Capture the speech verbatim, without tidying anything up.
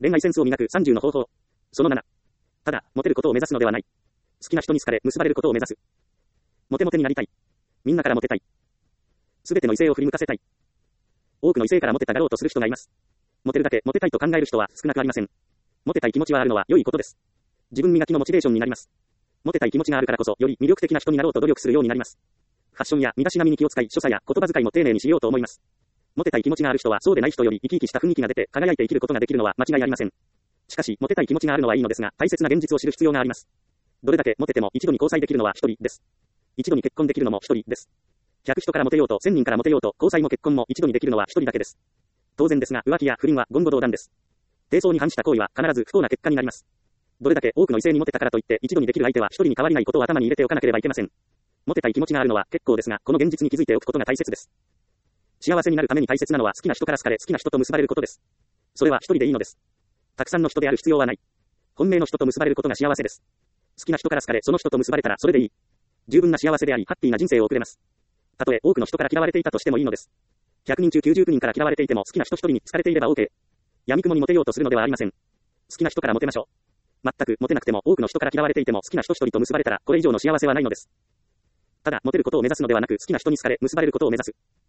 恋愛センスを磨くさんじゅうの方法。そのなな。ただ、モテることを目指すのではない。好きな人に好かれ、結ばれることを目指す。モテモテになりたい。みんなからモテたい。すべての異性を振り向かせたい。多くの異性からモテたがろうとする人がいます。モテるだけモテたいと考える人は少なくありません。モテたい気持ちはあるのは良いことです。自分磨きのモチベーションになります。モテたい気持ちがあるからこそ、より魅力的な人になろうと努力するようになります。ファッションや身だしなみに気を使い、所作や言葉遣いも丁寧にしようと思います。モテたい気持ちがある人はそうでない人より生き生きした雰囲気が出て輝いて生きることができるのは間違いありません。しかし、モテたい気持ちがあるのはいいのですが、大切な現実を知る必要があります。どれだけモテても一度に交際できるのは一人です。一度に結婚できるのも一人です。ひゃく人からモテようとせんにんからモテようと交際も結婚も一度にできるのは一人だけです。当然ですが、浮気や不倫は言語道断です。低層に反した行為は必ず不幸な結果になります。どれだけ多くの異性にモテたからといって一度にできる相手は一人に変わりないことを頭に入れておかなければいけません。モテたい気持ちがあるのは結構ですが、この現実に気づいておくことが大切です。幸せになるために大切なのは好きな人から好かれ、好きな人と結ばれることです。それは一人でいいのです。たくさんの人である必要はない。本命の人と結ばれることが幸せです。好きな人から好かれ、その人と結ばれたらそれでいい。十分な幸せであり、ハッピーな人生を送れます。たとえ多くの人から嫌われていたとしてもいいのです。ひゃくにん中きゅうじゅうきゅうにんから嫌われていても好きな人一人に好かれていれば OK。闇雲にモテようとするのではありません。好きな人からモテましょう。全くモテなくても多くの人から嫌われていても好きな人一人と結ばれたらこれ以上の幸せはないのです。ただ、モテることを目指すのではなく好きな人に好かれ、結ばれることを目指す。